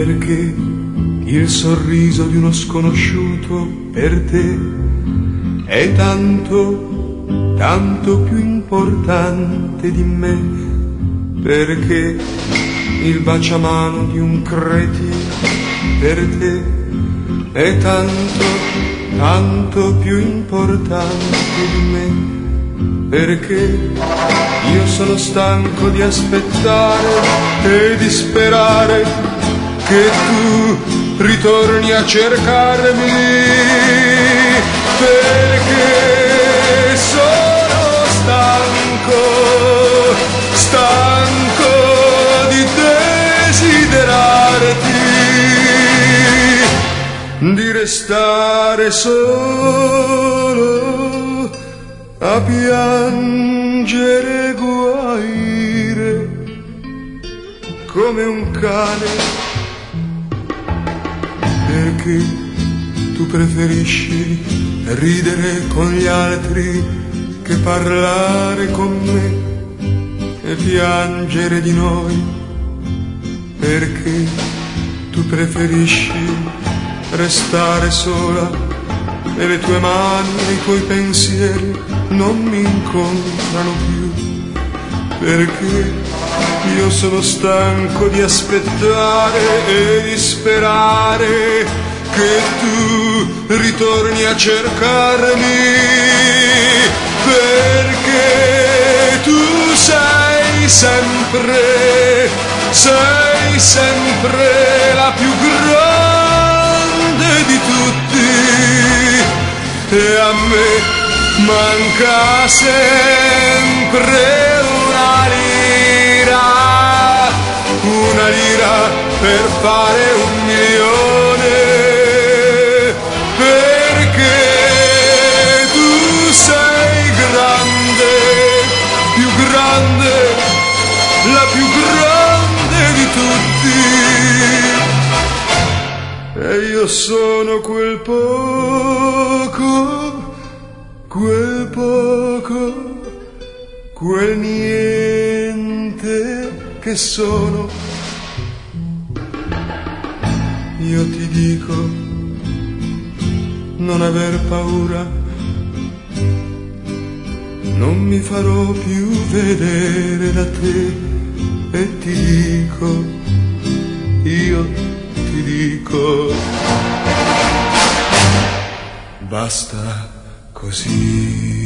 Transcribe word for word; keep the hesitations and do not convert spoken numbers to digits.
perché il sorriso di uno sconosciuto per te è tanto, tanto più importante di me, perché il baciamano di un cretino per te è tanto, tanto più importante di me, perché io sono stanco di aspettare e di sperare che tu ritorni a cercarmi, perché sono stanco, stanco di desiderarti, di restare solo a piangere e guaire come un cane, perché tu preferisci ridere con gli altri che parlare con me e piangere di noi, perché tu preferisci restare sola e le tue mani e i tuoi pensieri non mi incontrano più, perché io sono stanco di aspettare e di sperare che tu ritorni a cercarmi, perché tu sei sempre, sei sempre la più grande di tutti, e a me manca sempre una lira, una lira per fare un milione, perché tu sei grande, più grande, la più grande di tutti, e io sono quel poco, quel poco, quel niente che sono. Io ti dico, non aver paura, non mi farò più vedere da te, e ti dico, io ti dico, basta così.